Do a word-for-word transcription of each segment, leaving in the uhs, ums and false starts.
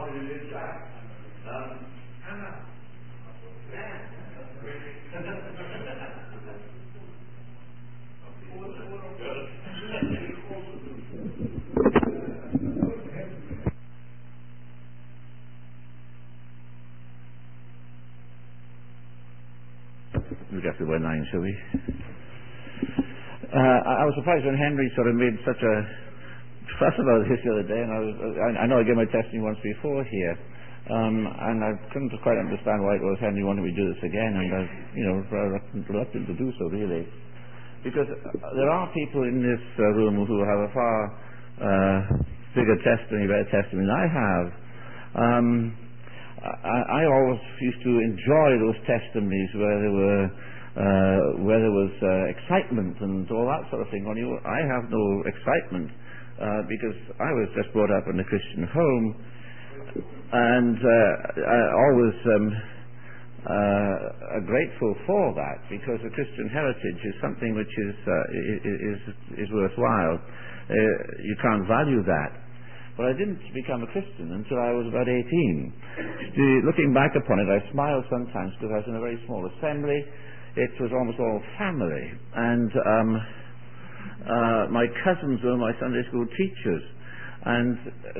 God in his track. Um, Hannah. Yeah. We got to one line, shall we? Uh, I, I was surprised when Henry sort of made such a fuss about this the other day, and I was, I, I know I gave my testimony once before here, um, and I couldn't quite understand why it was Henry wanted me to do this again, and I was, you know, reluctant to do so, really. Because there are people in this uh, room who have a far uh, bigger testimony, better testimony than I have. Um, I, I always used to enjoy those testimonies where there were uh, where there was uh, excitement and all that sort of thing. Only I have no excitement uh, because I was just brought up in a Christian home, and uh, I always um, uh, are grateful for that, because the Christian heritage is something which is uh, is is worthwhile. Uh, you can't value that. But I didn't become a Christian until I was about eighteen. The, looking back upon it, I smile sometimes because I was in a very small assembly. It was almost all family. And um, uh, my cousins were my Sunday school teachers. And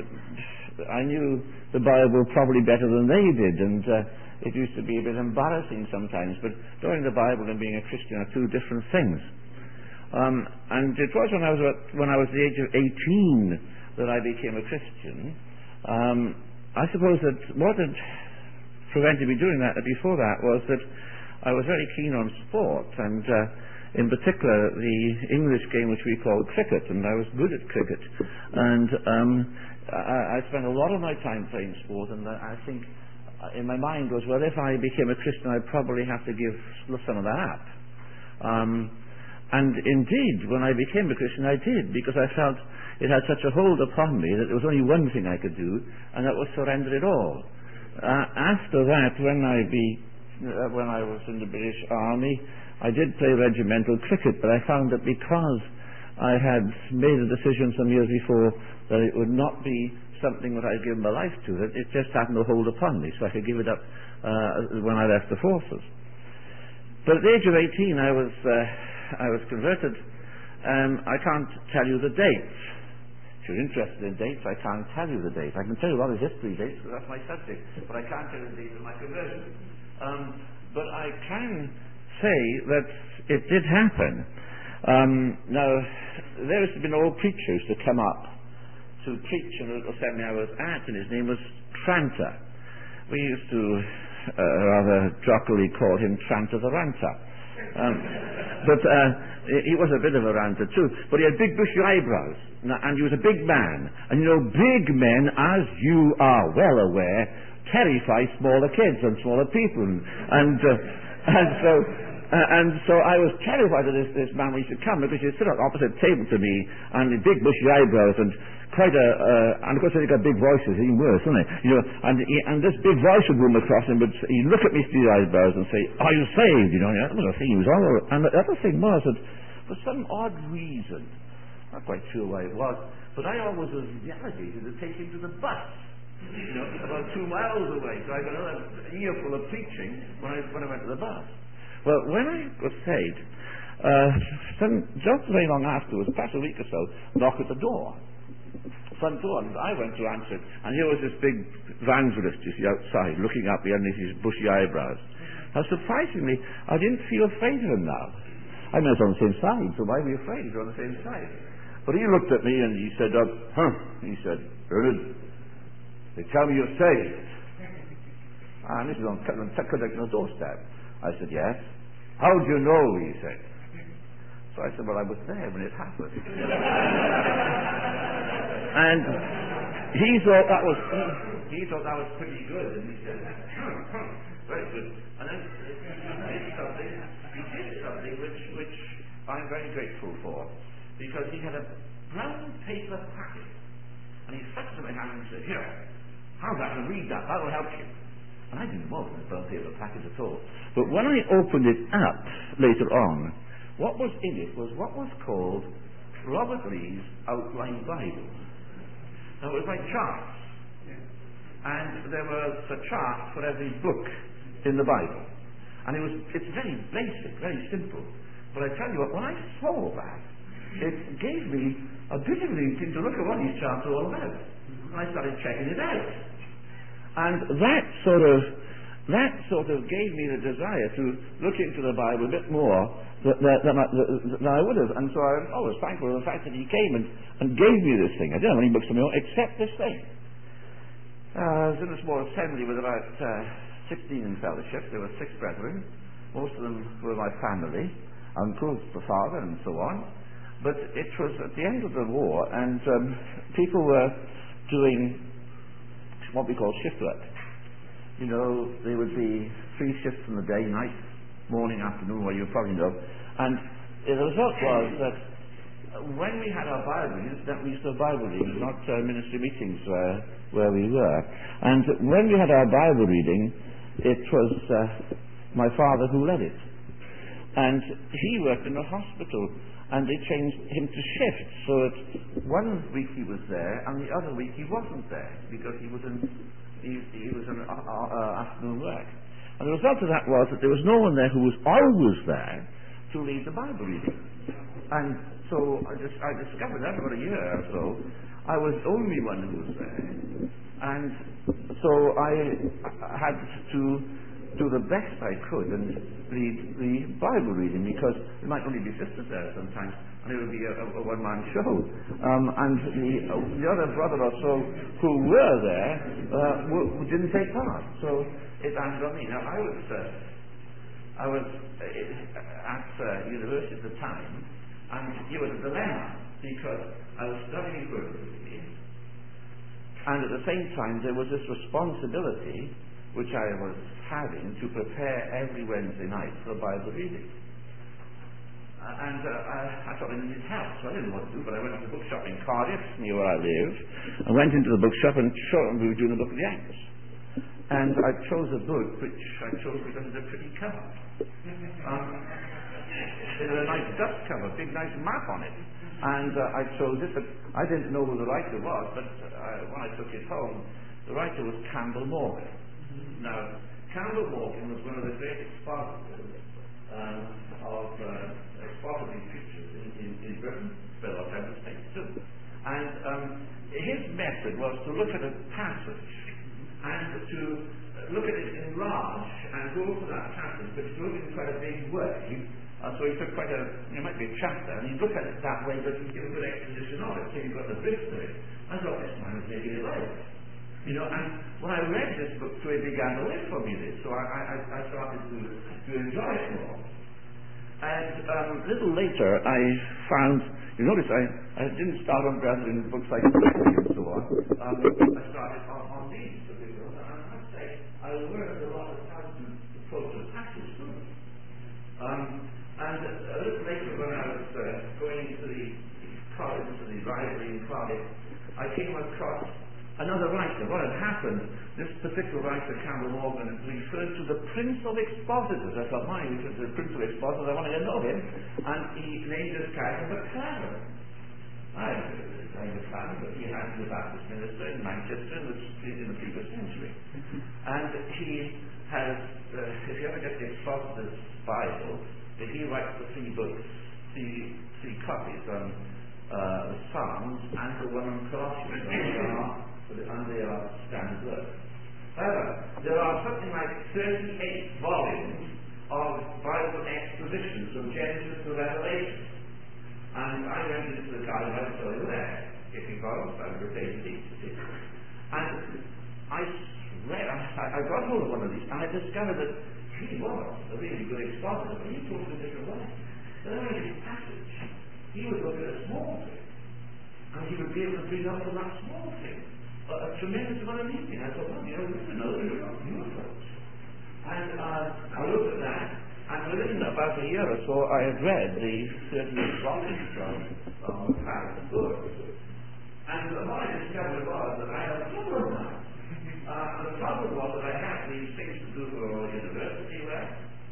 uh, I knew the Bible probably better than they did. And uh, it used to be a bit embarrassing sometimes. But knowing the Bible and being a Christian are two different things. Um, and it was when I was, about, when I was the age of eighteen that I became a Christian. Um, I suppose that what had prevented me doing that before that was that I was very keen on sport, and uh, in particular the English game which we call cricket, and I was good at cricket. And um, I, I spent a lot of my time playing sport, and I think in my mind was, well, if I became a Christian, I'd probably have to give some of that up. Um, and indeed, when I became a Christian, I did, because I felt it had such a hold upon me that there was only one thing I could do, and that was surrender it all. Uh, after that, when I be, uh, when I was in the British Army, I did play regimental cricket, but I found that because I had made a decision some years before that it would not be something that I'd given my life to, that it just had no hold upon me, so I could give it up uh, when I left the forces. But at the age of eighteen, I was, uh, I was converted. Um, I can't tell you the dates. If you're interested in dates, I can't tell you the dates. I can tell you a lot of history dates, because that's my subject, but I can't tell you the dates of my conversion. Um, but I can say that it did happen. Um, now, there has been an old preacher who used to come up to preach in a little seminary I was at, and his name was Tranter. We used to uh, rather jocularly call him Tranter the Ranter. Um, but uh, he was a bit of a ranter too, but he had big bushy eyebrows, and he was a big man. And you know, big men, as you are well aware, terrify smaller kids and smaller people. And uh, and so uh, and so I was terrified of this, this man when he should come, because he'd sit at the opposite table to me, and with big bushy eyebrows, and quite a, uh, and of course he's got big voices, even worse, isn't it? You know, and he, and this big voice would boom across him, but he'd look at me through the eyebrows and say, "Are you saved?" You know, that was the thing he was all over. And the other thing was that, for some odd reason, not quite sure why it was, but I always was delegated to take him to the bus. You know, about two miles away, so I got another earful of preaching when I when I went to the bus. Well, when I was saved, uh, some, just very long afterwards, perhaps a week or so, knock at the door. Front door, and I went to answer it, and here was this big evangelist, you see, outside, looking up underneath his bushy eyebrows. Now, surprisingly, I didn't feel afraid of him now. I mean, I was on the same side, so why be afraid? We're on the same side. But he looked at me and he said, uh, huh, he said, "Bernard, they tell me you're saved." And this is on connecting the doorstep. I said, "Yes." "How do you know?" he said. So I said, "Well, I was there when it happened." And he thought that was he, he thought that was pretty good, and he said, "Very good." And then he did something. He did something which which I'm very grateful for, because he had a brown paper packet, and he stuck it in my hand and said, "Here, have that and read that. That will help you." And I didn't want a brown paper packet at all. But when I opened it up later on, what was in it was what was called Robert Lee's Outline Bible. Now, it was like charts. and there was a chart for every book in the Bible. And it was, it's very basic, very simple. But I tell you what, when I saw that, it gave me a bit of an inkling to look at what these charts are all about. And I started checking it out. And that sort of, that sort of gave me the desire to look into the Bible a bit more than, than, I, than I would have. And so I'm always thankful for the fact that he came and, and gave me this thing. I didn't have any books of my own except this thing. Uh, I was in a small assembly with about uh, sixteen in fellowship. There were six brethren. Most of them were my family, uncles, the father, and so on. But it was at the end of the war, and um, people were doing what we call shift work. You know, there would be three shifts in the day, night, morning, afternoon, well, you probably know. And the result was that when we had our Bible readings, that we used to have Bible readings, not uh, ministry meetings where, where we were. And when we had our Bible reading, it was uh, my father who led it. And he worked in a hospital, and they changed him to shifts. So that one week he was there, and the other week he wasn't there, because he was in, he, he was in uh, uh, afternoon work. And the result of that was that there was no one there who was always there to lead the Bible reading. And so I, just, I discovered that about a year or so, I was the only one who was there. And so I, I had to do the best I could and read the Bible reading, because there might only be sisters there sometimes, and it would be a, a one-man show. Um, and the, uh, the other brother or so who were there uh, w- didn't take part. So it landed on me. Now I was uh, I was uh, at uh, university at the time, and it was a dilemma, because I was studying equivalently, and at the same time there was this responsibility which I was having to prepare every Wednesday night for a Bible reading. Uh, and uh, I, I thought I needed help, so I didn't know what to do, but I went to the bookshop in Cardiff, near where I live. I went into the bookshop, and sure, we were doing the Book of the Acts. And I chose a book which I chose because it's a pretty cover. Um, it had a nice dust cover, big nice map on it. And uh, I chose it, but I didn't know who the writer was, but uh, when I took it home, the writer was Campbell Morgan. Now, Campbell Morgan was one of the great expositors um, of uh, expositing pictures in, in, in Britain, but also in the States too. And um, his method was to look at a passage and to look at it in large and go to that passage, but to look at it in quite a big way. Uh, so he took quite a, it might be a chapter, and he'd look at it that way, but he'd give a good exposition of it, so you've got the drift of it. I thought, this man is making it right. You know, and when I read this book, so it began to live for me this, so I, I, I started to, to enjoy it more. And um, a little later, I found, you notice I, I didn't start on gathering books like Scripture and so on. Um, I started on, on these, and I must say, I learned a lot of how to approach a passage through it. Um, and a little later, when I was uh, going into the college, to the library in Cardiff, I came across another writer. What had happened, this particular writer, Campbell Morgan, referred to the Prince of Expositors. I thought, my, he was the Prince of Expositors, I want to get to know him. And he named this character McLaren. I don't know the name of McLaren, but he had the Baptist minister in Manchester in the, in the previous century. And he has, uh, if you ever get the Expositor's Bible, if he writes the three books, three, three copies on uh, the Psalms and the one on Colossians, and they are standard work. However, there are something like thirty-eight volumes of Bible expositions from Genesis to Revelation. And I went into the garden, I saw you there, getting volumes, I would replace these. And I read, I, I got hold of one of these, and I discovered that he was a really good expositor, but he talked in a different way. But then I read his passage, he would look at a small thing, and he would be able to bring up from that small thing a, a tremendous amount of meaning. I thought, well, you know, this is another new approach. And uh, I looked at that, and within about a year or so, I had read the thirty-eight volumes of um, Harris's book. And what I discovered was that I had a problem now. Uh, the problem was that I had these things to do for university work,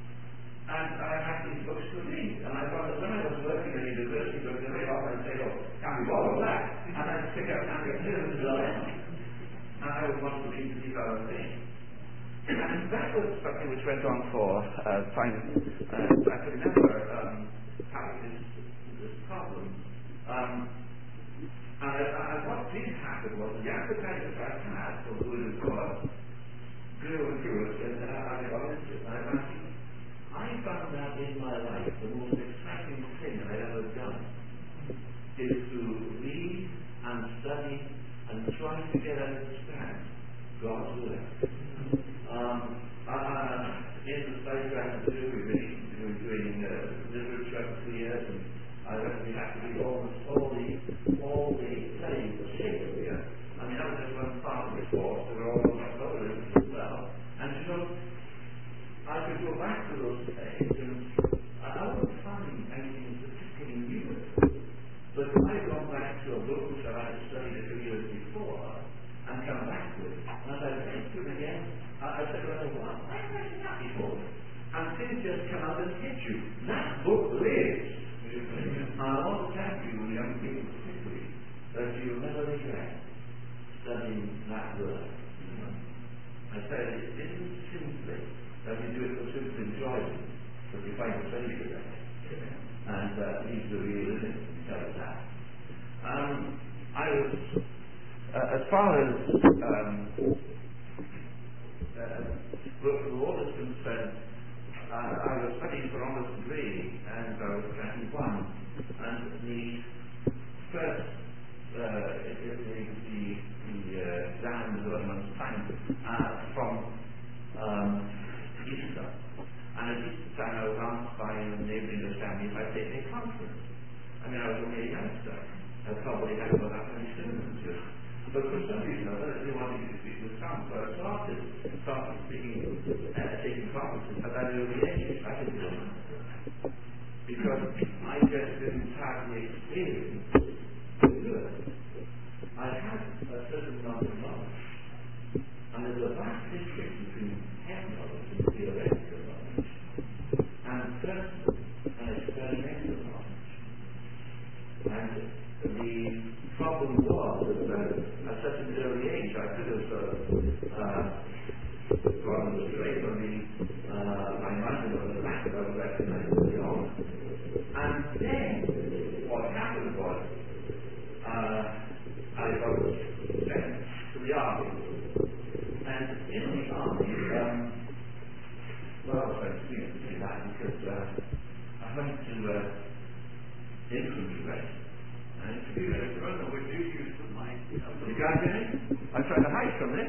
and I had these books to read. And I found that when I was working at university, there was very often I'd say, oh, can we borrow that? And I'd pick up and turn to the left. And I would want to read the other things. And that was something which went on for uh, time. Uh, I could never um, have this, this problem. Um, and, and what did happen was the appetite that I had for the Word of God grew and grew, and uh, I got into it. And I found out in my life the most exciting thing I ever done is to read and study and try to get and understand God's Word. Um, uh, in the studies I had to do, we were doing uh, literature for three years, and I reckon we had to read almost all the all the plays of Shakespeare. I mean, that was just one part of the course. There were all the others as well. And you know, I could go back to those plays, and I wouldn't find anything particularly new. But if I'd gone back to a book which I had studied a few years before, and come back to it, and as I went through it again, I, I said, well, why have I read that before? And things just come out and hit you. That book lives. And I want to tell you, young people particularly, that you'll never regret studying that word. I said, it isn't simply that you do it for simple enjoyment, but you find a pleasure in it. And uh, he's the real limit of that. Um, I was, uh, as far as um, uh, the Lord is concerned, uh, I was studying for honors degree, and I was twenty-one, and the first uh, the, the, the uh, exams were amongst time uh, from um, Easter. And at Easter time I was asked by a neighbouring family if I'd take a conference. I mean, I was only a youngster. I probably hadn't got that many students yet. But for some reason or other, they wanted me to speak with some. So I started, started speaking, uh, taking conferences at that early age. I didn't know that. Because I just didn't have the experience to do it. I had a certain amount of knowledge. And there's a vast difference between head knowledge and theoretical knowledge, and personal and experimental knowledge. And the problem was that at such an early age I could have uh, uh, gone straight on the uh, my mind on the lack of recognizing the honor. And then what happened was uh, I was sent to the army. And in the army, um, well, I was going to say that because uh, I went to uh, infantry regiment. And infantry regiment, I don't know what you used to mind. You got it? I'm trying to hide from this.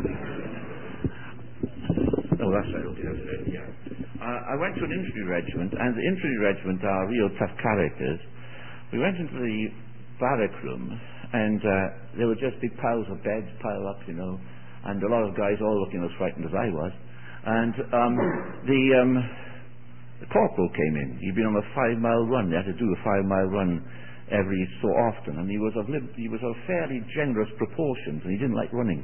Oh, that's right, okay, that's right, yeah. Uh, I went to an infantry regiment, and the infantry regiment are real tough characters. We went into the barrack room, and uh, there were just big piles of beds piled up, you know, and a lot of guys all looking as frightened as I was. And um, the, um, the corporal came in. He'd been on a five-mile run. They had to do a five-mile run every so often, and he was of lib- he was of fairly generous proportions, and he didn't like running.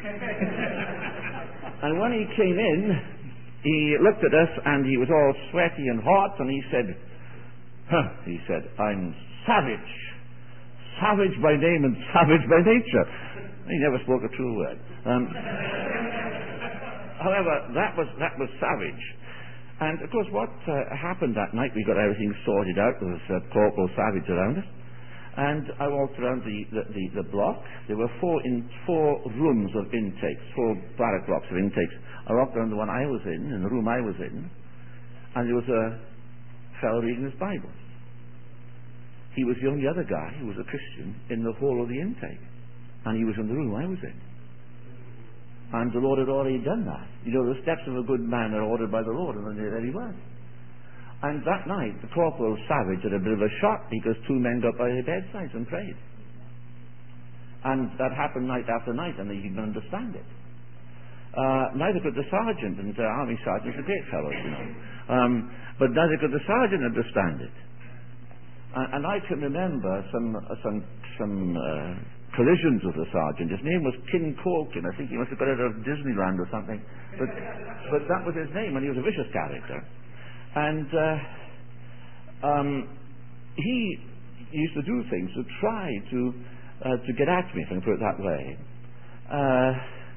And when he came in, he looked at us, and he was all sweaty and hot, and he said, huh, he said, I'm savage. Savage by name and savage by nature. He never spoke a true word. Um, however, that was that was savage. And of course, what uh, happened that night, we got everything sorted out. There was uh, Corporal Savage around us, and I walked around the the, the, the block. There were four in four rooms of intakes, four barrack blocks of intakes. I walked around the one I was in, in the room I was in, and there was a fellow reading his Bible. He was the only other guy who was a Christian in the whole of the intake. And he was in the room I was in. And the Lord had already done that. You know, the steps of a good man are ordered by the Lord, and there he was. And that night, the Corporal Savage had a bit of a shock because two men got by their bedsides and prayed. And that happened night after night, and he didn't understand it. Uh, neither could the sergeant, and the uh, army sergeants are great fellows, you know. Um, but neither could the sergeant understand it. And, and I can remember some uh, some some. Uh, collisions with the sergeant. His name was King Corkin. I think he must have got it out of Disneyland or something. But but that was his name, and he was a vicious character. And uh, um, he used to do things to try to uh, to get at me, if I can put it that way. Uh,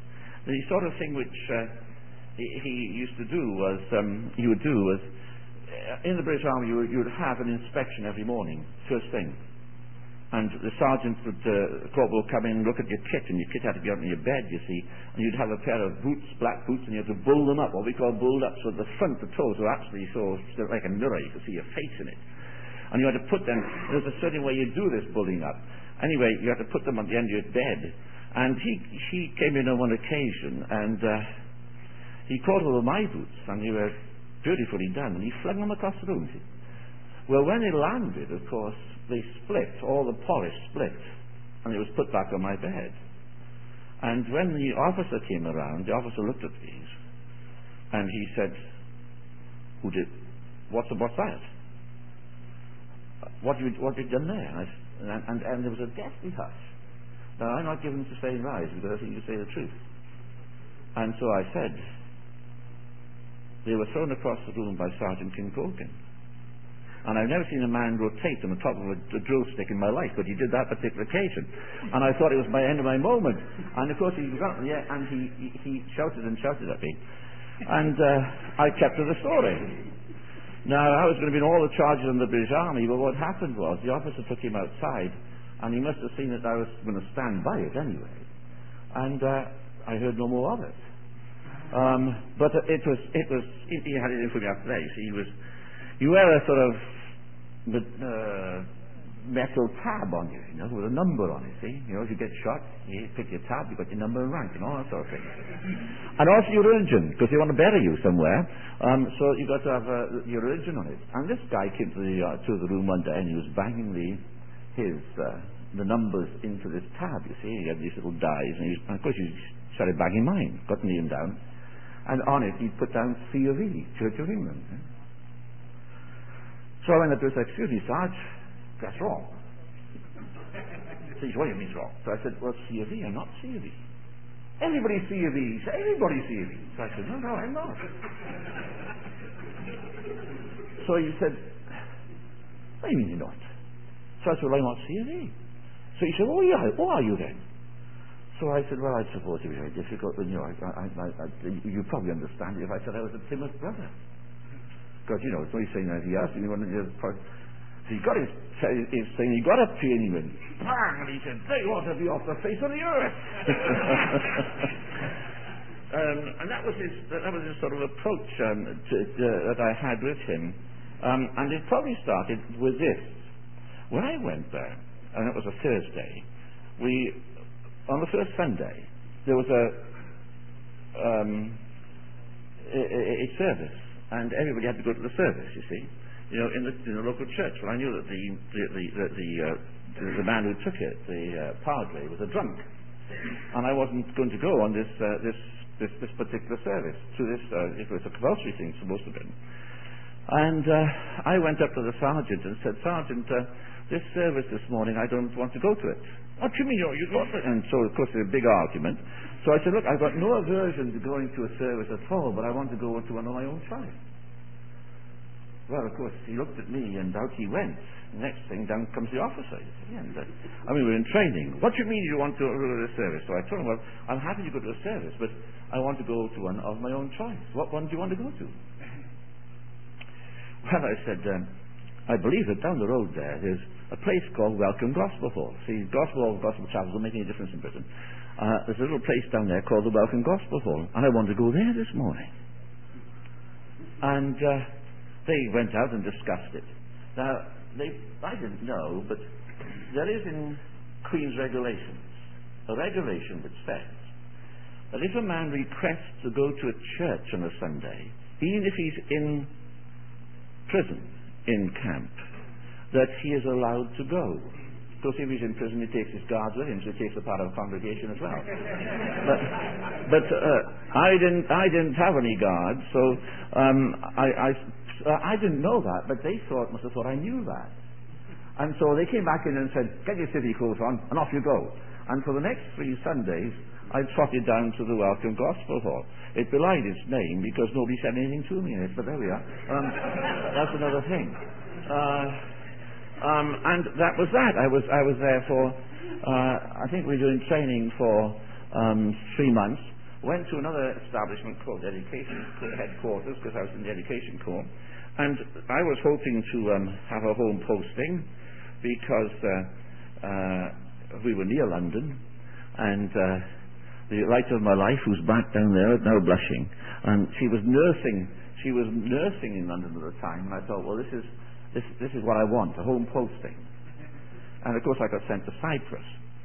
The sort of thing which uh, he, he used to do was, um, he would do was, uh, in the British Army, you, you would have an inspection every morning, first thing. And the sergeant would, uh, corporal would come in and look at your kit, and your kit had to be out on your bed, you see, and you'd have a pair of boots, black boots, and you had to bull them up, what we call bulled up, so the front, the toes were actually so, like a mirror, you could see your face in it. And you had to put them, there's a certain way you do this bulling up. Anyway, you had to put them on the end of your bed. And he, he came in on one occasion, and uh, he caught all of my boots, and they were beautifully done, and he flung them across the room. See? Well, when they landed, of course, they split, all the polish split, and it was put back on my bed. And when the officer came around, the officer looked at these, and he said, "Who did, what's, what's that? What have you, what have you done there?" And, I, and, and, and there was a deathly hush. Now, I'm not given to saying lies, because I think you say the truth. And so I said, "They were thrown across the room by Sergeant Kincolgan. And I've never seen a man rotate on the top of a, a drill stick in my life, but he did that particular occasion. And I thought it was my end of my moment. And of course he got, yeah, and he, he, he shouted and shouted at me. And uh, I kept to the story. Now, I was going to be in all the charges in the British Army, but what happened was the officer took him outside, and he must have seen that I was going to stand by it anyway. And uh, I heard no more of it. Um, but it was, it was, he had it in for me after that. You see, he was, you wear a sort of uh, metal tab on you, you know, with a number on it, see? You know, if you get shot, you pick your tab, you've got your number and rank and all that sort of thing. And also your religion, because they want to bury you somewhere, um, so you've got to have uh, your religion on it. And this guy came to the, uh, to the room one day, and he was banging the, his, uh, the numbers into this tab, you see. He had these little dies, and, he was, and of course he started banging mine, got me him down, and on it he put down C of E, Church of England. Eh? So I went up to him and said, "Excuse me, Sarge, that's wrong." So he said, "What do you mean wrong?" So I said, "Well, C of E, I'm not C of E. Everybody's C of E." He said, "Everybody's C of E." So I said, "No, no, I'm not." So he said, "What do you mean you're not?" So I said, "Well, I'm not C of E." So he said, "Oh, yeah, what are you then?" So I said, "Well, I suppose it was very difficult, but you know, I, I, I, I, you probably understand it if I said I was a Plymouth Brother. Because, you know, it's only saying that he asked me one of the so he got his, his thing, he got up to him and bang, and he said, "They ought to be off the face of the earth." um, and that was his, that was his sort of approach um, to, to, that I had with him. Um, and it probably started with this. When I went there, and it was a Thursday, we, on the first Sunday, there was a, um, a, a, a service. And everybody had to go to the service, you see, you know, in the, in the local church. Well, I knew that the the the the, the, uh, the, the man who took it, the uh, padre, was a drunk, and I wasn't going to go on this uh, this, this this particular service. To this, uh, it was a compulsory thing, supposed to be. And uh, I went up to the sergeant and said, "Sergeant, uh, this service this morning, I don't want to go to it." "What do you mean? You got it?" And so, of course, there was a big argument. So I said, "Look, I've got no aversion to going to a service at all, but I want to go to one of my own choice." Well, of course, he looked at me, and out he went. The next thing, down comes the officer. And, uh, I mean, we're in training. "What do you mean you want to go to a service?" So I told him, "Well, I'm happy to go to a service, but I want to go to one of my own choice. What one do you want to go to?" Well, I said, um, "I believe that down the road there, there's a place called Welcome Gospel Hall." See, Gospel Hall, Gospel Chapel don't make any difference in Britain. Uh, there's a little place down there called the Welcome Gospel Hall, and I want to go there this morning. And uh, they went out and discussed it. Now, they, I didn't know, but there is in Queen's regulations a regulation which says that if a man requests to go to a church on a Sunday, even if he's in prison, in camp, that he is allowed to go. Of course, if he's in prison, he takes his guards with him, so he takes a part of the congregation as well. but but uh, I didn't I didn't have any guards, so um, I, I, uh, I didn't know that, but they thought must have thought I knew that. And so they came back in and said, "Get your city clothes on, and off you go." And for the next three Sundays, I trotted down to the Welcome Gospel Hall. It belied its name because nobody said anything to me in it, but there we are. Um, that's another thing. Uh, Um, and that was that. I was I was there for uh, I think we were doing training for um, three months, went to another establishment called Education Headquarters, because I was in the Education Corps, and I was hoping to um, have a home posting because uh, uh, we were near London, and uh, the light of my life, who's back down there, now blushing, and she was nursing. She was nursing in London at the time, and I thought, well, this is this this is what I want, a home posting. And of course, I got sent to Cyprus.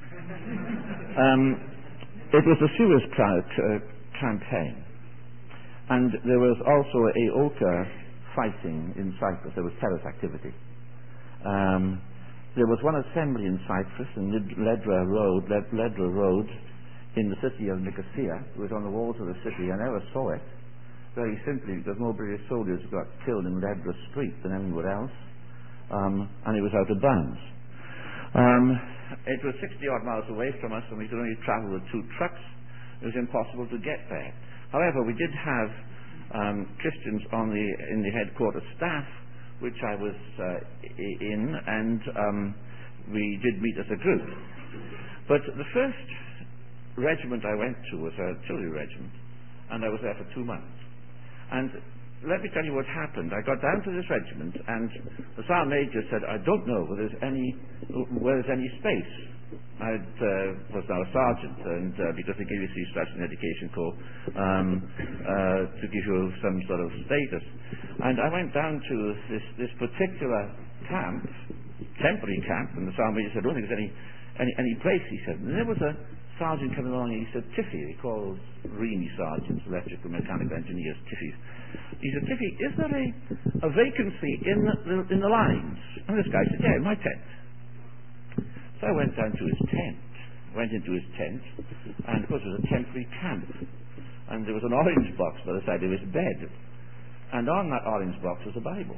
um, it was the Suez crowd, uh, campaign, and there was also a ochre fighting in Cyprus. There was terrorist activity. Um, there was one assembly in Cyprus, in Ledra Road, Led- Ledra Road, in the city of Nicosia. It was on the walls of the city. I never saw it, very simply because more British soldiers got killed in Ledra Street than anywhere else, um, and it was out of bounds. Um, it was sixty odd miles away from us, and we could only travel with two trucks. It was impossible to get there. However, we did have um, Christians on the in the headquarters staff, which I was uh, in, and um, we did meet as a group. But the first regiment I went to was a artillery regiment, and I was there for two months. And let me tell you what happened. I got down to this regiment, and the sergeant major said, "I don't know whether there's any where there's any space." I uh, was now a sergeant, and uh, because they give you C slash in Education Corps um, uh, to give you some sort of status, and I went down to this this particular camp, temporary camp, and the sergeant major said, "I don't think there's any any any place." He said, and there was a sergeant coming along, and he said, "Tiffy," he calls Reamy sergeants, electrical mechanical engineers, Tiffys. He said, "Tiffy, is there a, a vacancy in the, in the lines?" And this guy said, "Yeah, in my tent." So I went down to his tent, went into his tent, and of course it was a temporary camp. And there was an orange box by the side of his bed. And on that orange box was a Bible.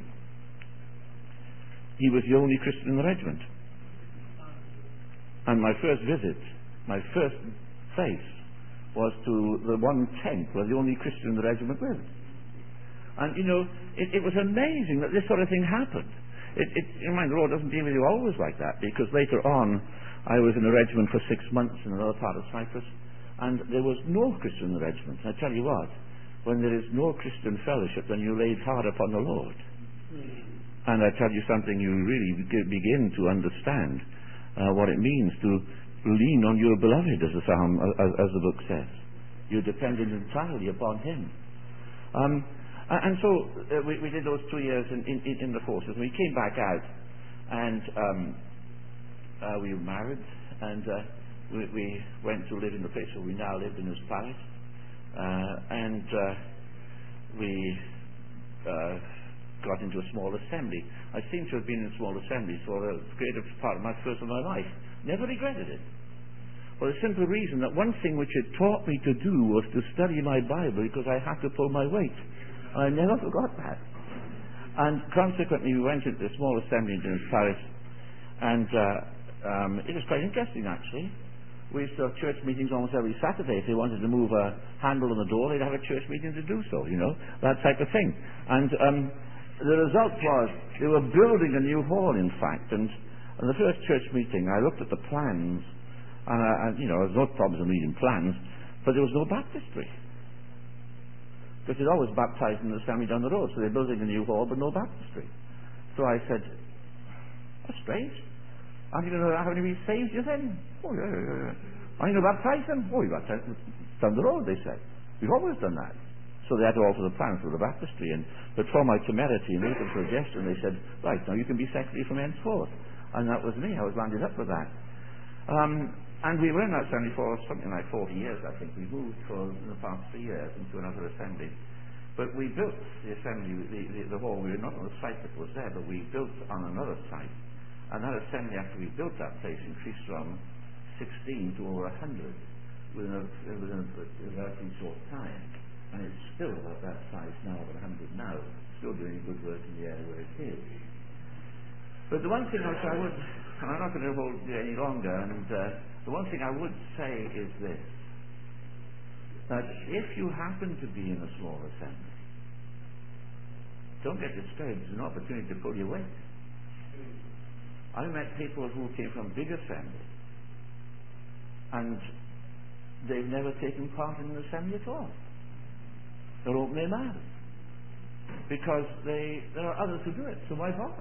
He was the only Christian in the regiment. And my first visit, my first face, was to the one tent where the only Christian in the regiment lived. And, you know, it, it was amazing that this sort of thing happened. It, it, in mind, the Lord doesn't deal with you always like that, because later on, I was in a regiment for six months in another part of Cyprus, and there was no Christian in the regiment. And I tell you what, when there is no Christian fellowship, then you lay hard upon the Lord. Mm. And I tell you something, you really begin to understand uh, what it means to lean on your beloved, as the psalm, as, as the book says. You're dependent entirely upon Him. Um, and so uh, we, we did those two years in, in, in the forces, and we came back out, and um, uh, we were married, and uh, we, we went to live in the place where we now live, in this palace, uh, and uh, we uh, got into a small assembly. I seem to have been in small assemblies for the greater part of my first of my life. Never regretted it. For the simple reason that one thing which it taught me to do was to study my Bible, because I had to pull my weight. I never forgot that. And consequently, we went into a small assembly in Paris, and uh, um, it was quite interesting, actually. We used to have church meetings almost every Saturday. If they wanted to move a handle on the door, they'd have a church meeting to do so, you know, that type of thing. And um, the result was they were building a new hall, in fact, and in the first church meeting, I looked at the plans, and, uh, and you know, there was no problems in reading plans, but there was no baptistry. Because they'd always baptized in the assembly down the road, so they're building a new hall, but no baptistry. So I said, "That's strange. Aren't you going to have any saved, you think?" "Oh, yeah, yeah, yeah." "Are you going to baptize them?" "Oh, you baptize them down the road," they said. "We've always done that." So they had to alter the plans for the baptistry, and but for my temerity and open suggestion, they said, "Right, now you can be secretary from henceforth." And that was me. I was landed up with that. Um, and we were in that assembly for something like forty years, I think. We moved for in the past three years into another assembly. But we built the assembly, the, the, the hall. We were not on the site that was there, but we built on another site. And that assembly, after we built that place, increased from sixteen to over one hundred within a, within a, a very short time. And it's still at that size now, about one hundred now, still doing good work in the area where it is. But the one thing which I would, and I'm not going to hold you any longer, and uh, the one thing I would say is this, that if you happen to be in a small assembly, don't get discouraged. It's an opportunity to pull your weight. I met people who came from big assemblies, and they've never taken part in an assembly at all. They'll open their mouths. Because they, there are others who do it, so why bother?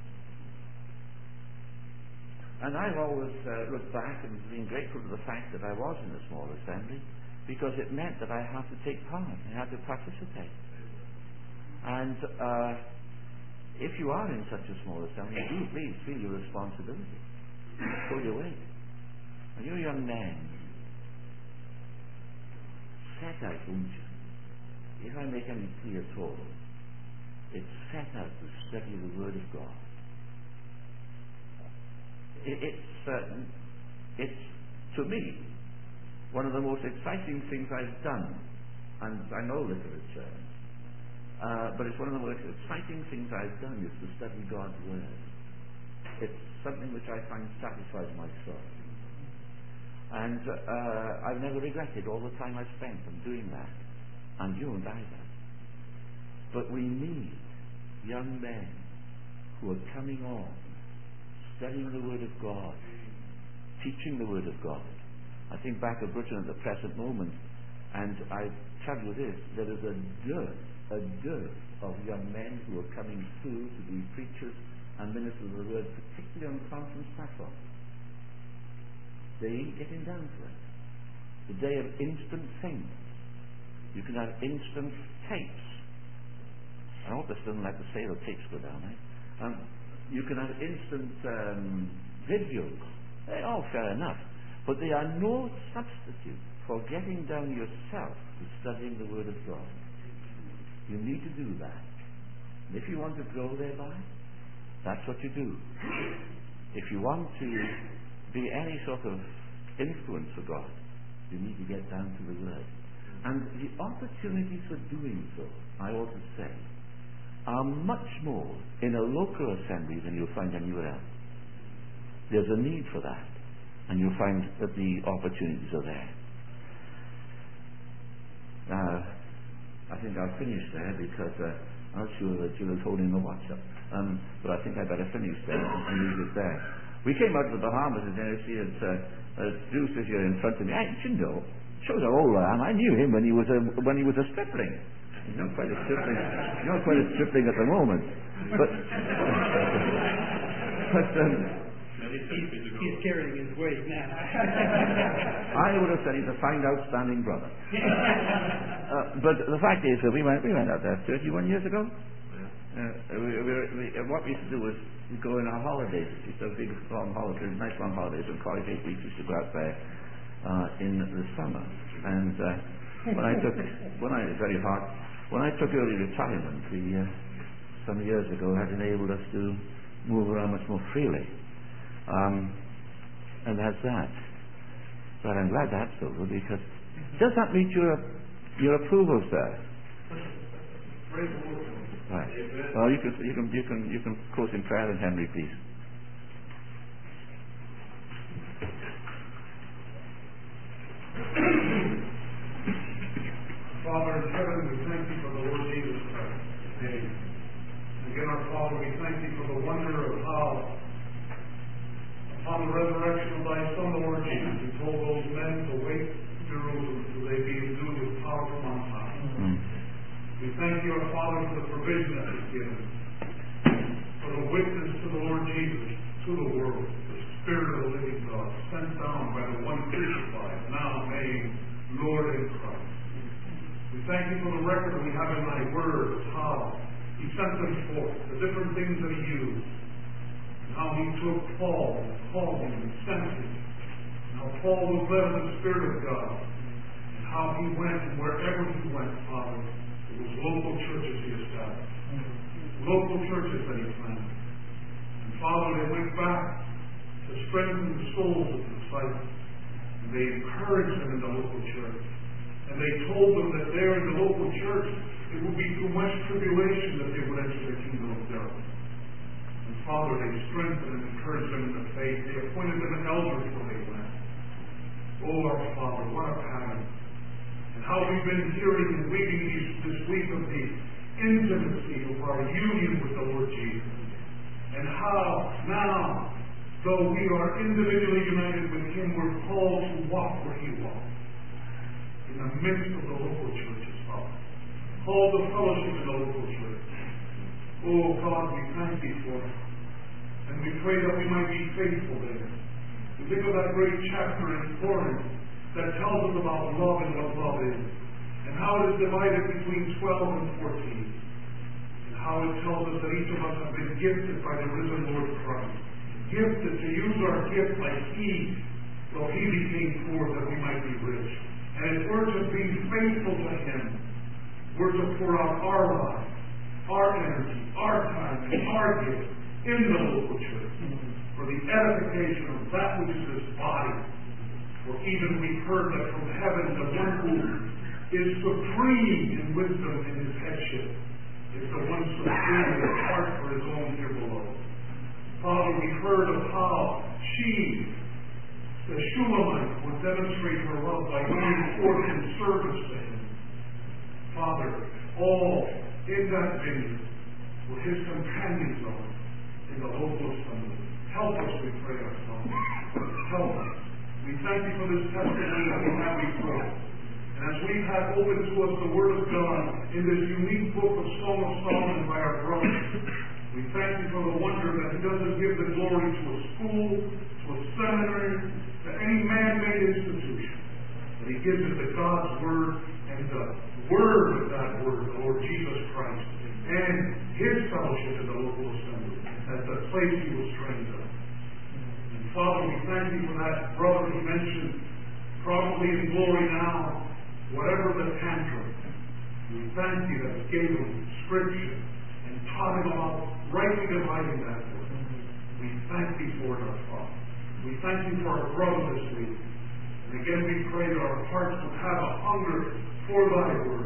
And I've always uh, looked back and been grateful to the fact that I was in a small assembly, because it meant that I had to take part, I had to participate. And uh, if you are in such a small assembly, do please feel your responsibility. Pull your weight. And you young men, set out, won't you? If I make any plea at all, it's set out to study the Word of God. It, it's, uh, it's, to me, one of the most exciting things I've done. And I know literature, uh, but it's one of the most exciting things I've done is to study God's Word. It's something which I find satisfies my soul. And uh, I've never regretted all the time I've spent on doing that. And you don't either. But we need young men who are coming on, studying the Word of God, teaching the Word of God. I think back of Britain at the present moment, and I tell you this, there is a dearth, a dearth of young men who are coming through to be preachers and ministers of the Word, particularly on conference platforms. They ain't getting down to it. The day of instant things. You can have instant tapes. I hope this doesn't like to say the tapes go down, eh? Um, you can have instant um, videos. They're all fair enough. But they are no substitute for getting down yourself to studying the Word of God. You need to do that. And if you want to grow thereby, that's what you do. If you want to be any sort of influence for God, you need to get down to the Word. And the opportunities for doing so, I ought to say, are much more in a local assembly than you'll find anywhere else. There's a need for that, and you'll find that the opportunities are there. Now, I think I'll finish there because uh, I'm not sure that Jill is holding the watch up. Um, but I think I'd better finish there and leave it there. We came out of the Bahamas, and there she had uh, uh, Bruce is here in front of me. I, you know, shows how old I am. I knew him when he was a when he was a stripling. He's not quite a stripling. He's not quite a stripling at the moment. But but um, he's, he's carrying his weight now. I would have said he's a fine, outstanding brother. uh, but the fact is that we went we went out there thirty-one years ago. Uh, we, we, we, uh, what we used to do was go in our holidays. We used to have big long holidays, nice long holidays, and college eight weeks. We used to go out there uh, in the summer. And uh, when I took, when I it's very hard. When I took early retirement, we uh, some years ago had enabled us to move around much more freely. Um, and that's that. But I'm glad that's over, because does that meet your your approval, sir? Right. Well, you can you can you can you can close in prayer, then, Henry, please. Father in heaven, we thank you for the Lord Jesus Christ. Amen. Again, our Father, we thank you for the wonder of how, upon the resurrection of thy Son, the Lord Jesus, you told those men to wait in Jerusalem till they be endued with power from on high. Mm. We thank you, our Father, for the provision that is given, for the witness to the Lord Jesus to the world, the Spirit of the living God, sent down by the one crucified, now named Lord and Christ. We thank you for the record we have in thy word of how he sent them forth, the different things that he used, and how he took Paul and called him and sent him, and how Paul was led in the Spirit of God, and how he went, and wherever he went, Father, it was local churches he established, local churches that he planted. And Father, they went back to strengthen the souls of the disciples, and they encouraged them in the local church. And they told them that there in the local church it would be too much tribulation that they would enter the kingdom of God. And Father, they strengthened and encouraged them in the faith. They appointed them an elders where they went. Oh, our Father, what a pattern. And how we've been hearing and reading these, this week of the intimacy of our union with the Lord Jesus. And how now, though we are individually united with him, we're called to walk where he walked. in the midst of the local churches, Father. Hold the fellowship in the local church. Oh God, we thank Thee for it. And we pray that we might be faithful there. We think of that great chapter in Corinth that tells us about love and what love is, and how it is divided between twelve and fourteen, and how it tells us that each of us have been gifted by the risen Lord Christ, gifted to use our gift like He, well, He became poor that we might be rich. And if we're to be faithful to Him, we're to pour out our lives, our energy, our time, and our gift in the local church for the edification of that which is His body. For even we've heard that from heaven the one who is supreme in wisdom in His headship is the one supreme in His heart for His own here below. Father, we heard of how she, the Shulamite, would demonstrate her love by going forth in service to Him. Father, all in that vineyard were His companions of in the local assembly. Help us, we pray, our Father. Help us. We thank You for this testimony that we have before us. And as we've had open to us the Word of God in this unique book of Song of Solomon by our brothers, we thank You for the wonder that He doesn't give the glory to a school, to a seminary, to any man-made institution. But He gives it to God's Word and the Word of that Word, the Lord Jesus Christ, and His fellowship in the local assembly as the place He was trained up. And Father, we thank You for that brother He mentioned, probably in glory now, whatever the tantrum. We thank You that He gave him Scripture and taught him about rightly dividing that word. We thank Thee for it, our Father. We thank You for our brother this week. And again we pray that our hearts would have a hunger for Thy word,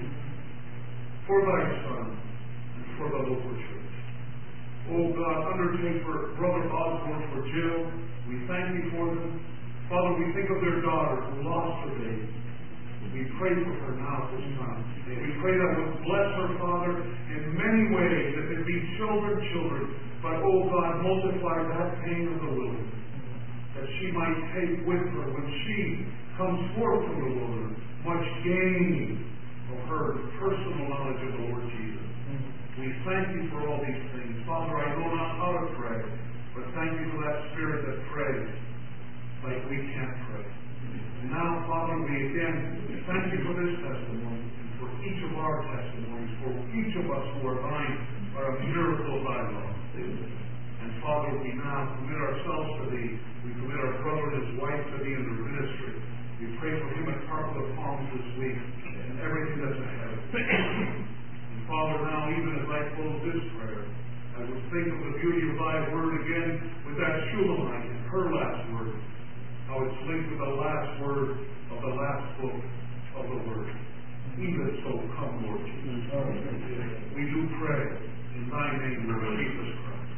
for Thy Son, and for the local church. Oh God, undertake for Brother Osborne, for Jill. We thank You for them. Father, we think of their daughter who lost her baby. We pray for her now at this time. We pray that would bless her, Father, in many ways. If it be children, children. But, oh God, multiply that pain of the wilderness, that she might take with her when she comes forth from the wilderness much gain of her personal knowledge of the Lord Jesus. We thank You for all these things. Father, I know not how to pray, but thank You for that Spirit that prays like we can't pray. And now, Father, we again thank You for this testimony, and for each of our testimonies, for each of us who are Thine are a miracle of Thy love. And Father, we now commit ourselves to Thee. We commit our brother and his wife to Thee in their ministry. We pray for him at Carpenter Palms this week and everything that's ahead of him. And Father, now even as I close this prayer, I would think of the beauty of Thy word again with that Shulamite and her last word. How it's linked with the last word of the last book of the Word. Even so, come, Lord Jesus. We do pray in Thy name, Lord Jesus Christ.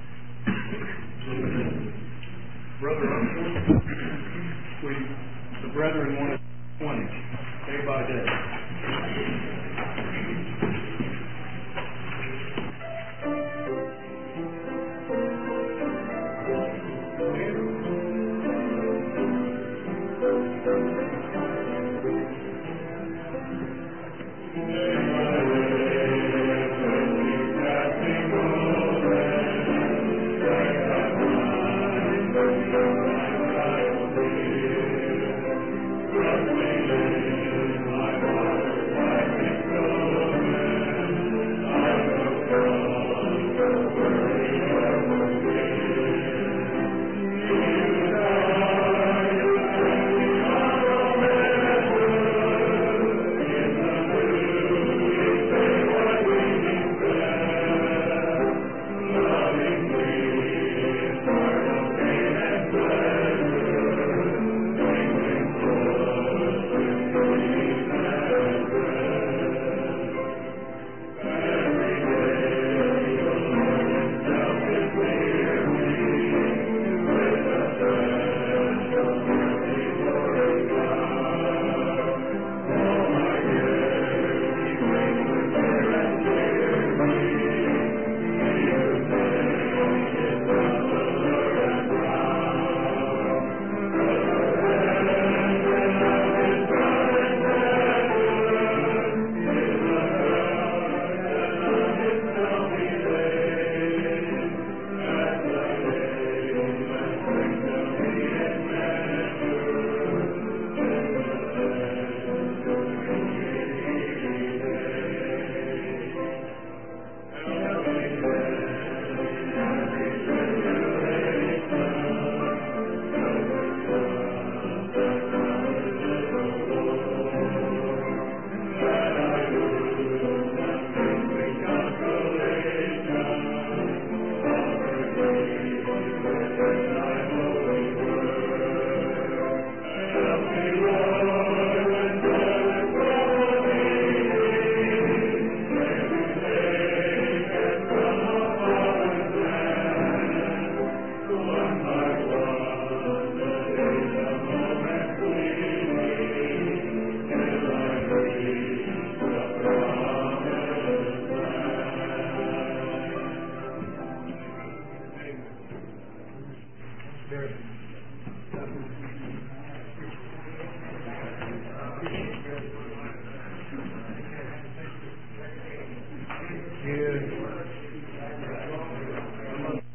Brother, unfortunately, we, the brethren wanted twenty, day by day. Yeah.